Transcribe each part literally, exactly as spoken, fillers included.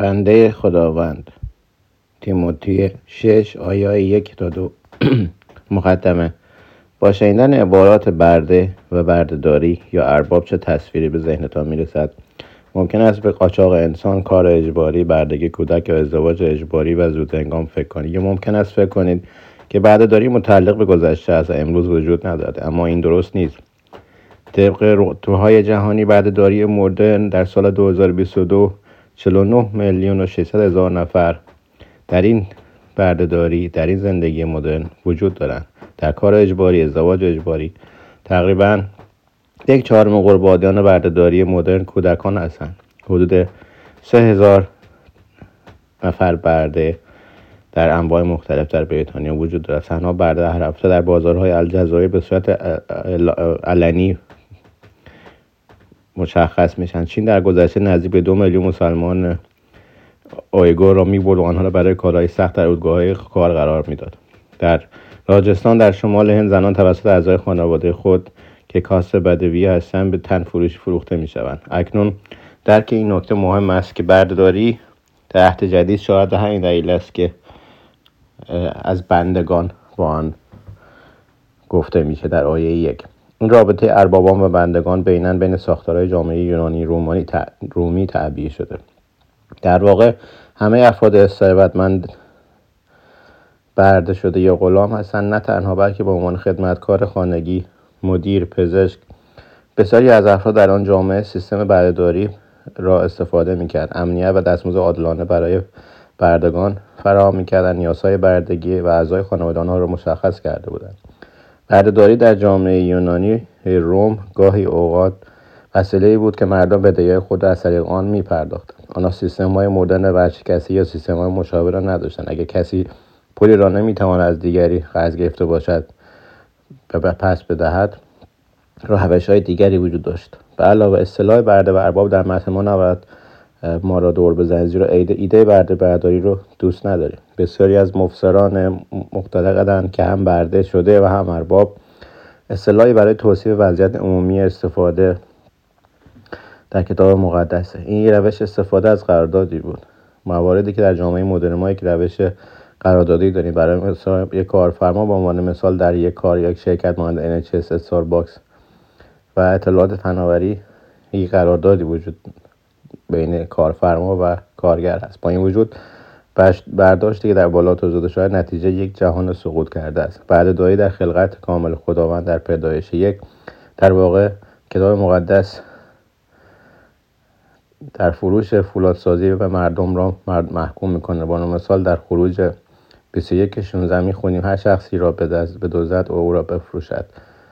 بنده خداوند. تیموتی شش آیه یک تا دو. مقدمه. با شنیدن عبارات برده و بردهداری یا ارباب چه تصویری به ذهنتان میرسد؟ ممکن است به قاچاق انسان، کار اجباری، بردگی کودک یا ازدواج اجباری و زودهنگام فکر کنید، یا ممکن است فکر کنید که بردهداری متعلق به گذشته است و امروز وجود ندارد. اما این درست نیست. طبق رتبه‌های جهانی، بردهداری مدرن در سال دو هزار و بیست و دو چهل و نه میلیون و ششصد هزار نفر در این بردهداری، در این زندگی مدرن وجود دارند. در کار اجباری، ازدواج اجباری، تقریباً یک چهارم قربانیان بردهداری مدرن کودکان هستند. حدود سه هزار نفر برده در انواع مختلف در بریتانیا وجود دارد. تنها برده هر هفته در بازارهای الجزایر به صورت علنی مشخص میشن. چین در گذشته نزدیک به دو میلیون مسلمان اویگور را میبرد و آنها را برای کارهای سخت در اردوگاه‌های کار قرار میداد. در راجستان در شمال هند زنان توسط اعضای خانواده خود که کاسب بدوی هستند به تن فروشی فروخته میشوند. اکنون درک این نکته مهم است که بردهداری در عهد جدید شاید به همین دلیل است که از بندگان با آن گفته میشه در آیه یک. این رابطه اربابان و بندگان بینن بین ساختارهای جامعه یونانی رومانی رومی تعبیه شده. در واقع همه افراد ثروتمند برده شده یا غلام هستند، نه تنها بلکه به عنوان خدمتکار خانگی، مدیر، پزشک. بسیاری از افراد در آن جامعه سیستم بردهداری را استفاده میکرد. امنیت و دستمزد عادلانه برای بردگان فراهم میکردند. نیازهای بردگی و اعضای خانواده آنها را مشخص کرده بودند. بردهداری در جامعه یونانی روم گاهی اوقات وسیله‌ای بود که مردم بدهی‌های خود را از طریق آن می‌پرداختند. آنها سیستم‌های مدرن ورشکسته یا سیستم‌های مشابه را نداشتند. اگر کسی پولی را نمی‌تواند از دیگری قرض گرفته باشد و پس بدهد، روش‌های دیگری وجود داشت. به علاوه اصطلاح برده و ارباب در متن ما نباید ما را دور بزنید، زیرا ایده برده برداری رو دوست نداریم. بسیاری از مفسران معتقدند که هم برده شده و هم ارباب اصطلاحی برای توصیف وضعیت عمومی استفاده در کتاب مقدسه. این روش استفاده از قراردادی بود. مواردی که در جامعه مدرن ما یک روش قراردادی داریم. برای مثال یک کارفرما به عنوان مثال در یک کار یک شرکت مانند ان اچ اس، استارباکس و اطلاعات فناوری یک قراردادی وجود بین کارفرما و کارگر است. با این وجود برداشتی که در بالا توضیح شده نتیجه یک جهان سقوط کرده است. بردهداری در خلقت کامل خداوند در پیدایش یک، در واقع کتاب مقدس در فروش فولادسازی و مردم را محکوم میکنه. با مثال در خروج بیست و یک شانزده میخونیم هر شخصی را بدزدد و او را بفروشد.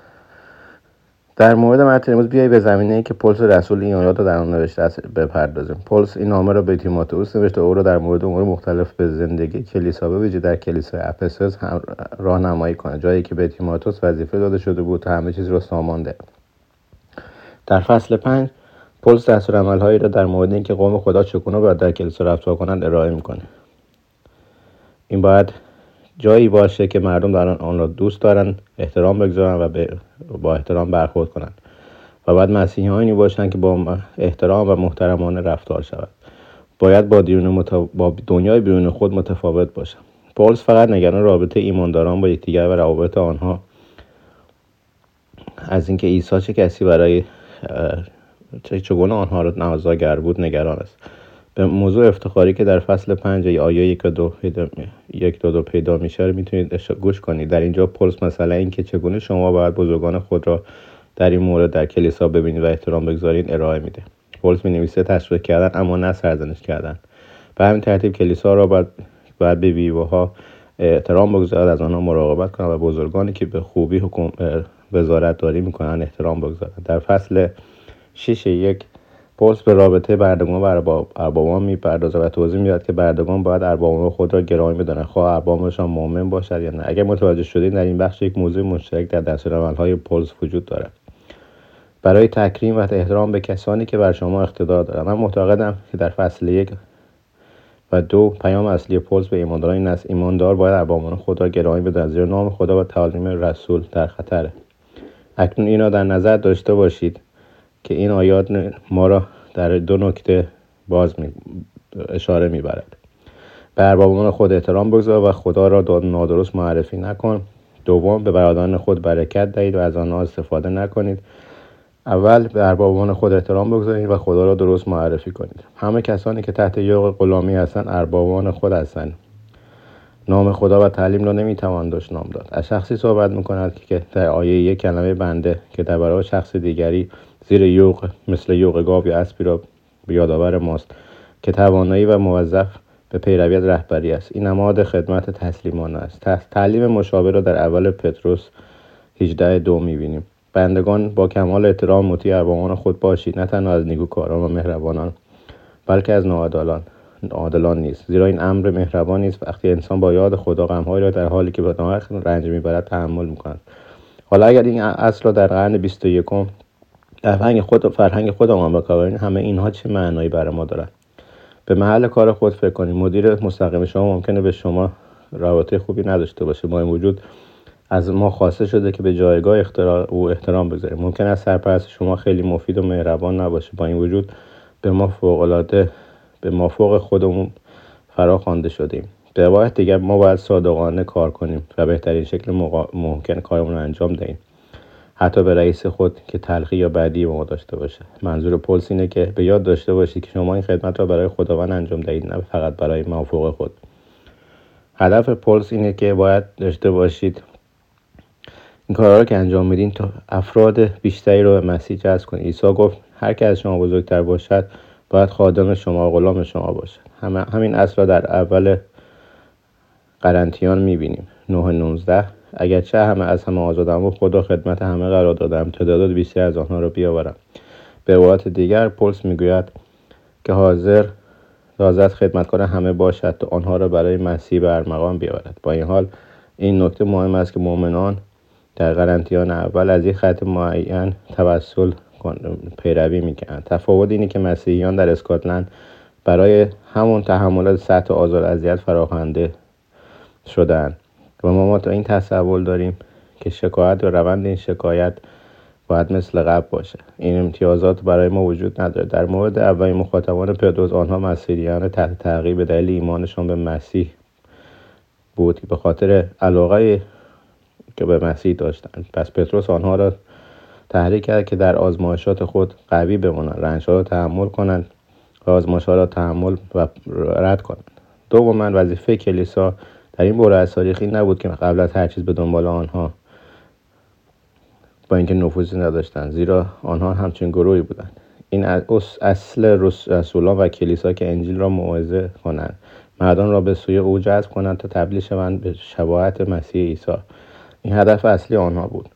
در مورد متن امروز بیایید به زمینه‌ای که پولس رسول این آیات را در آن نوشته است بپردازیم. پولس این نامه را به تیموتئوس نوشته، او را در مورد امور مختلف به زندگی کلیسا، به ویژه در کلیسای افسوس راهنمایی کند، جایی که به تیموتئوس وظیفه داده شده بود تا همه چیز را سامان دهد. در فصل پنج پولس دستورالعمل‌هایی را در مورد اینکه قوم خدا چگونه باید در کلیسا رفتار کنند ارائه می‌کند. این باید جایی باشه که مردم در آن را دوست دارند، احترام بگذارند و با احترام برخورد کنند و باید مسیحیانی باشند که با احترام و محترمانه رفتار شود. باید با, متو... با دنیای بیرون خود متفاوت باشند. پولس فقط نگران رابطه ایمانداران با یکدیگر و روابط آنها از اینکه عیسی چه کسی برای چگونه آنها را نازاگر بود نگران است. به موضوع افتخاری که در فصل پنج آیه یک و دو یک دو دو پیدا میشه میتونید گوش کنید. در اینجا پولس مثلا این که چگونه شما باید بزرگان خود را در این مورد در کلیسا ببینید و احترام بگذارید ارائه میده. پولس می‌نویسه تشویق کردن اما نه سرزنش کردن. به همین ترتیب کلیسا را باید باید به بیوه‌ها احترام بگذارد، از آنها مراقبت کنند و بزرگانی که به خوبی حکم وزارت داری میکنن احترام بگذارند. در فصل شش یک پولس به رابطه بردگان و اربابان میپردازه و توضیح میدهد که بردگان باید اربابان خود را گرامی بدانند، خواه اربابشان مؤمن باشد یا نه. اگر متوجه شدید در این بخش یک موضوع مشترک در دستورالعمل‌های پولس وجود دارد برای تکریم و احترام به کسانی که بر شما اقتدار دارند. من معتقدم که در فصل یک و دو پیام اصلی پولس به ایمانداران این است: ایماندار باید اربابان خود را گرامی بداند، زیرا نام خدا و تعالیم رسول در خطره. اکنون اینا در نظر داشته باشید که این آیات ما را در دو نکته باز می اشاره میبرد. به اربابان خود احترام بگذار و خدا را نادرست معرفی نکن. دوم، به برادران خود برکت دهید و از آنها استفاده نکنید. اول به اربابان خود احترام بگذارید و خدا را درست معرفی کنید. همه کسانی که تحت یوغ غلامی هستند اربابان خود هستند. نام خدا و تعلیم را نمیتوان دشنام داد. از شخصی صحبت میکند که در آیه یک کلمه بنده که در برابر شخص دیگری زیر یوغ مثل یوغ گاو یا اسبی را به یادآور ماست که توانایی و موظف به پیروی از رهبری است. این نماد خدمت تسلیمانه است. تعلیم مشابه را در اول پتروس هجده دو میبینیم. بندگان با کمال احترام مطیع اربابان خود باشید، نه تنها از نیکوکاران و مهربانان بلکه از ناعادلان عادلان نیست، زیرا این امر مهربانی است وقتی انسان با یاد خدا غم‌هایی را در حالی که به ناحق رنج میبرد تحمل میکند. حالا اگر این اصل را در قرن بیست و یکم در فرهنگ خود و فرهنگ خودمان بکاریم، همه اینها چه معنایی برای ما دارد؟ به محل کار خود فکر کنید. مدیر مستقیم شما ممکنه به شما رابطه خوبی نداشته باشه، با این وجود از ما خواسته شده که به جایگاه او احترام بذاریم. ممکن است سرپرست شما خیلی مفید و مهربان نباشه، با این وجود به ما فوق‌العاده به مافوق خودمون فرا خوانده شدیم. به عبارت دیگر ما باید صادقانه کار کنیم و بهترین شکل ممکن کارمون رو انجام دهیم، حتی به رئیس خود که تلخی یا بدی ما داشته باشه. منظور پولس اینه که به یاد داشته باشید که شما این خدمت را برای خداوند انجام دهید، نه فقط برای مافوق خود. هدف پولس اینه که باید داشته باشید این کارا رو که انجام میدین تا افراد بیشتری رو به مسیح جذب کنید. عیسی گفت هر کی از شما بزرگتر باشد باید خادم شما و غلام شما باشد. هم همین اصل را در اول قرنتیان میبینیم. نه نوزده اگرچه همه از همه آزادم و خدا خدمت همه قرار دادم، تعداد بیشتر از آنها را بیاورم. به عبارت دیگر پولس میگوید که حاضر حاضر خدمتکار همه باشد تا آنها را برای مسیح به ارمغان بیاورد. با این حال این نکته مهم است که مؤمنان در قرنتیان اول از یک خط معین توسل پیروی میکنند. تفاوت اینه که مسیحیان در اسکاتلند برای همون تحمل سطح آزار اذیت فراخوانده شدند و ما, ما تا این تصور داریم که شکایت و روند این شکایت باید مثل قبل باشه. این امتیازات برای ما وجود نداره. در مورد اولین مخاطبان پتروس، آنها مسیحیان تحت تعقیب به دلیل ایمانشان به مسیح بود، به خاطر علاقه که به مسیح داشتند. پس پتروس آنها را تحریک کرد که در آزمایشات خود قوی بمانند، رنج‌ها را تحمل کنند و آزمایش‌ها را تحمل و رد کنند. دوما وظیفه کلیسا در این بحران تاریخی نبود که قبل از هر چیز به دنبال آنها با اینکه نفوذی نداشتند، زیرا آنها همچین گروهی بودند. این اصل رسولان و کلیسا که انجیل را موعظه کنند، مردان را به سوی او جذب کنند تا تبدیل شوند به شباهت مسیح عیسی. این هدف اصلی آنها بود.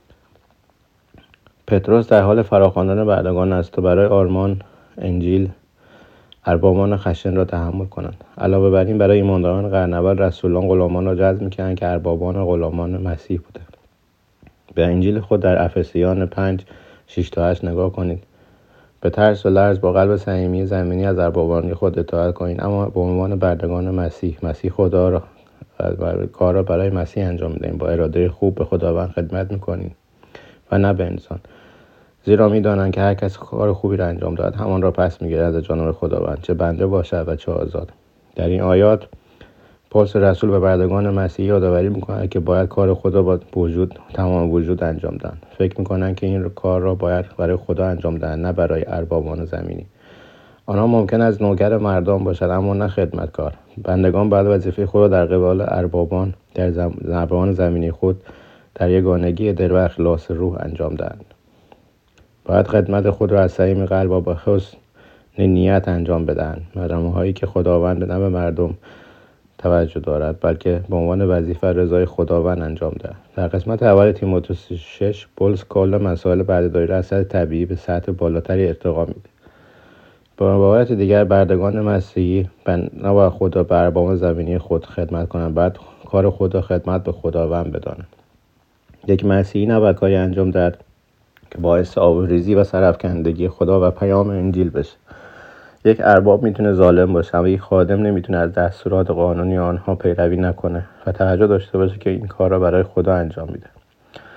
پتروس در حال فراخواندن بردگان است تا برای آرمان انجیل اربابان خشن را تحمل کنند. علاوه بر این برای ایمانداران قرن اول رسولان غلامان را جذب می‌کردند که اربابان غلامان مسیح بودند. به انجیل خود در افسیان پنج شش تا هشت نگاه کنید. به ترس و لرز با قلب صمیمی زمینی از اربابان خود اطاعت کنید، اما به عنوان بردگان مسیح مسیح خدا را کار را برای مسیح انجام می‌دهید. با اراده خوب به خداوند خدمت می‌کنید و نه به انسان، زیرا می‌دانند که هر کس کار خوبی را انجام داد همان را پس می‌گیرد از جانب خداوند، چه بنده باشد و چه آزاد. در این آیات پولس رسول به بردگان مسیحی یادآوری می‌کند که باید کار خدا با وجود تمام وجود انجام دهند. فکر می‌کنند که این کار را باید برای خدا انجام دهند، نه برای اربابان زمینی. آنها ممکن است نوکر مردان باشد اما نه خدمتکار. بندگان باید وظیفه خود را در قبال اربابان در زبان زمینی خود در یگانگی دل و اخلاص روح انجام دهند. باید خدمت خود را از صمیم قلب و با حسن نیت انجام بدهند، مرام‌هایی که خداوند نه به مردم توجه دارد بلکه به عنوان وظیفه رضای خداوند انجام دهد. در قسمت اول تیموتئوس شش پولس کل مسائل بردهداری را از سطح طبیعی به سطح بالاتری ارتقا میده. با عبارت دیگر بردگان مسیحی نباید خدا به اربابان زمینی خود خدمت کنند، بعد کار خدا خدمت به خداوند بدانند. یک مسیحی نباید کاری انجام دهد که باعث آبروریزی و سرافکندگی خدا و پیام انجیل بشه. یک ارباب میتونه ظالم باشه اما یک خادم نمیتونه از دستورات قانونی آنها پیروی نکنه و توجه داشته باشه که این کار را برای خدا انجام میده.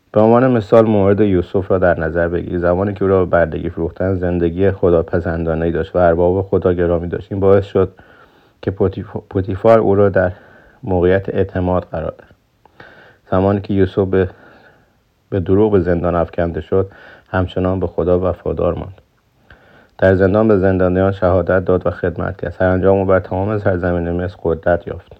به عنوان مثال مورد یوسف را در نظر بگیرید. زمانی که او را به بردگی فروختند زندگی خداپسندانه‌ای داشت و ارباب خدا گرامی داشت. این باعث شد که پوتیفار او را در موقعیت اعتماد قرار داد. زمانی که یوسف به به دروغ به زندان افکنده شد همچنان به خدا وفادار ماند. در زندان به زندانیان شهادت داد و خدمت کرد. سرانجام او بر تمام سرزمین مصر قدرت یافت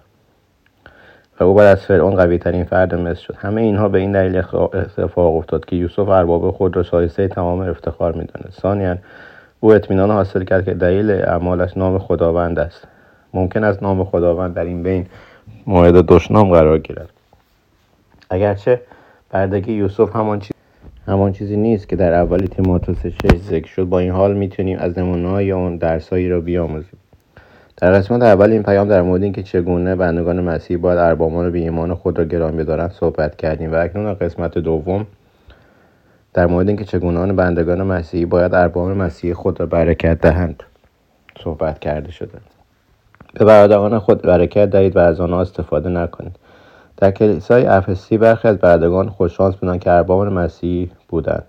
و او بعد از فرعون قوی ترین فرد مصر شد. همه اینها به این دلیل اتفاق افتاد که یوسف ارباب خود را شایسته تمام افتخار می‌دانست. ثانیاً او اطمینان حاصل کرد که دلیل اعمالش نام خداوند است. ممکن است نام خداوند در این بین مورد دشنام قرار گیرد. اگرچه بردگی یوسف همان چیز همان چیزی نیست که در اولی تیموتائوس شش ذکر شد، با این حال میتونیم از نمونه‌های آن درسایی را بیاموزیم. در قسمت اول این پیام در مورد اینکه چگونه بندگان مسیحی باید اربابان بی ایمان خود را گرامی بدارند صحبت کردیم و اکنون در قسمت دوم در مورد اینکه چگونه آن بندگان مسیحی باید اربابان مسیحی خود را برکت دهند صحبت کرده شده. به برادران خود برکت دهید و از آنها استفاده نکنید. در کلیسای افسوس برخی از بردگان خوششانس بودند که اربابان مسیحی بودند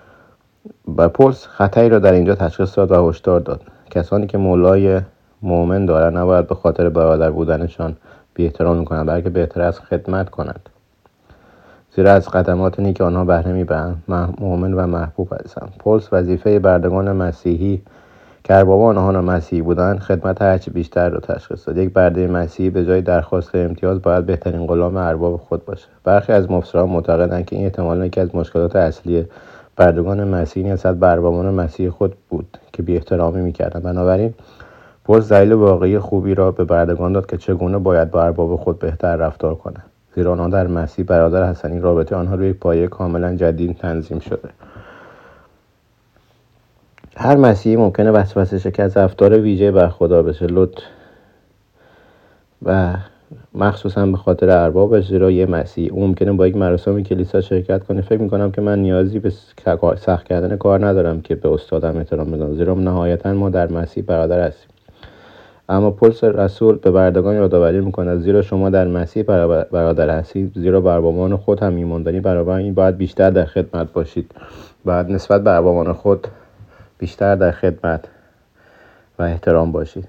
و پولس خطایی را در اینجا تشخیص داد و هشدار داد. کسانی که مولای مؤمن دارند نباید به خاطر برادر بودنشان بی‌احترامی کنند، بلکه بهتر است خدمت کنند، زیرا از خدمات نیک آنها بهره می‌برند. مؤمن و محبوب هستند. پولس وظیفه بردگان مسیحی که اربابان آنها مسیحی بودند خدمت هرچی بیشتر را تشخیص داد. یک برده مسیحی به جای درخواست امتیاز باید بهترین غلام ارباب خود باشد. برخی از مفسران معتقدند که این احتمالاً یکی از مشکلات اصلی بردگان مسیحی نسبت به اربابان مسیحی خود بود که بی‌احترامی می‌کردند. بنابراین پولس دلیل واقعی خوبی را به بردگان داد که چگونه باید با ارباب خود بهتر رفتار کنند، زیرا آنها در مسیح برادر هستند. این رابطه آنها روی یک پایه کاملا جدید تنظیم شده. هر مسیحی ممکنه وسوسه شکن از رفتار ویژه برخوردار بشه، لطف و مخصوصا به خاطر اربابش، زیرا یه مسیحی اون ممکنه با یک مراسم کلیسا شرکت کنه فکر میکنم که من نیازی به سخت کردن کار ندارم که به استادم احترام بذارم، زیرا نهایتا ما در مسیح برادر هستیم. اما پولس رسول به بردگان یادآوری میکنه زیرا شما در مسیح برادر هستید، زیرا بر اربابان خود هم ایمان دارید، برابر این باید بیشتر در خدمت باشید، باید نسبت به اربابان خود بیشتر در خدمت و احترام باشید.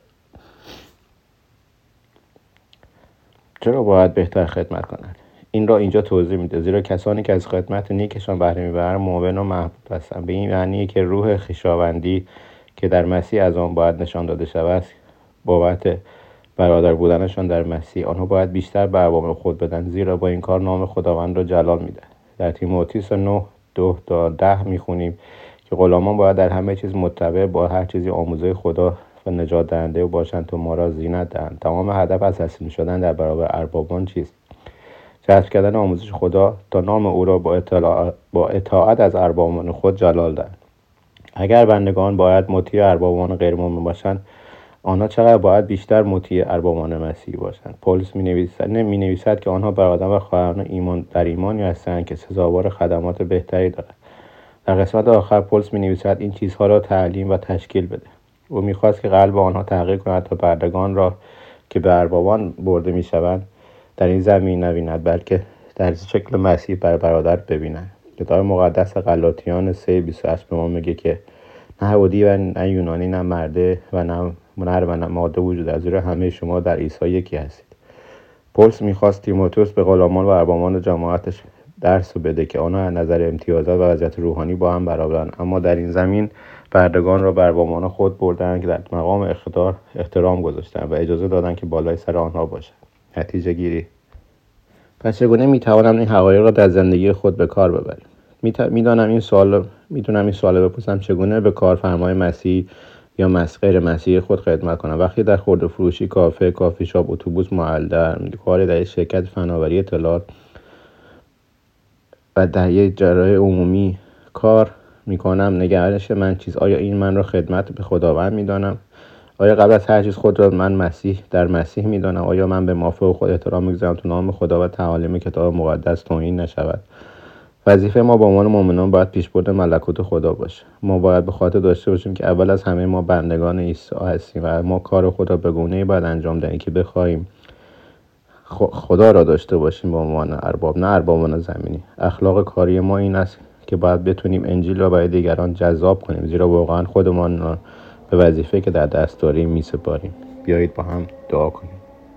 چرا باید بهتر خدمت کنند؟ این را اینجا توضیح میده، زیرا کسانی که از خدمت نیکشان بهره میبرند مؤمن و محبوب هستند. به این معنیه که روح خویشاوندی که در مسیح از آن باید نشان داده شود بابت برادر بودنشان در مسیح، آنها باید بیشتر به اربابان خود بدن، زیرا با این کار نام خداوند را جلال میده. در تیموتائوس نه دو تا ده میخونیم که غلامان باید در همه چیز متبع با هر چیزی آموزه خدا و نجات دهنده باشند تا ما را زینت دهند. تمام هدف از تسلیم شدن در برابر اربابان چیست؟ جذب کردن آموزش خدا تا نام او را با اطاعت, با اطاعت از اربابان خود جلال دهند. اگر بندگان باید مطیع اربابان غیر مؤمن باشند، آنها چقدر باید بیشتر مطیع اربابان مسیحی باشند. پولس می‌نویسد می‌نویسد که آنها برادران و خواهران ایمان در ایمانی هستند که سزاوار خدمات بهتری دارند. در قسمت آخر پولس می‌نویسد این چیزها را تعلیم و تشکیل بده. او می‌خواست که قلب آنها تغییر کند تا بردگان را که به اربابان برده می‌شوند در این زمین نبینند، بلکه در شکل مسیح بر برادر ببینند. کتاب مقدس غلاطیان سه بیست و هشت به ما میگه که نه یهودی و نه یونانی، نه مرده و نه نر و نه ماده وجود دارد، زیرا همه شما در عیسی یکی هستید. پولس می‌خواست تیموتائوس به غلامان و اربابان جماعتش درس بده که آنها از نظر امتیازات و وضعیت روحانی با هم برابرند، اما در این زمین بردگان را بر اربابان خود بردند که در مقام اقتدار احترام گذاشتند و اجازه دادند که بالای سر آنها باشند. نتیجه گیری. پس چگونه میتوانم این حقایق را در زندگی خود به کار ببریم؟ میدانم این سوال میتونم این سوال بپرسم چگونه به کارفرمای مسیح یا مسغیر مسیحی خود خدمت کنم؟ وقتی در خرده فروشی، کافه، کافی شاپ، اتوبوس، معلدر، کاری در شرکت فناوری اطلاعات و در یک جرای عمومی کار میکنم، نگرش من چیز آیا این من را خدمت به خداوند میدانم؟ آیا قبل از هر چیز خود را من مسیح در مسیح میدانم؟ آیا من به مافوق خود احترام میگذارم تا نام خدا و تعالیم کتاب مقدس توهین نشود؟ وظیفه ما به عنوان مؤمنان باید پیشبرد ملکوت خدا باشه. ما باید به خاطر داشته باشیم که اول از همه ما بندگان عیسی هستیم و ما کار خود را به گونه‌ای باید انجام دهیم که بخواهیم خدا را داشته باشیم به عنوان ارباب، نه اربابان زمینی. اخلاق کاری ما این است که باید بتونیم انجیل را برای دیگران جذاب کنیم، زیرا واقعا خودمان را به وظیفه که در دست داریم می‌سپاریم. بیایید با هم دعا کنیم.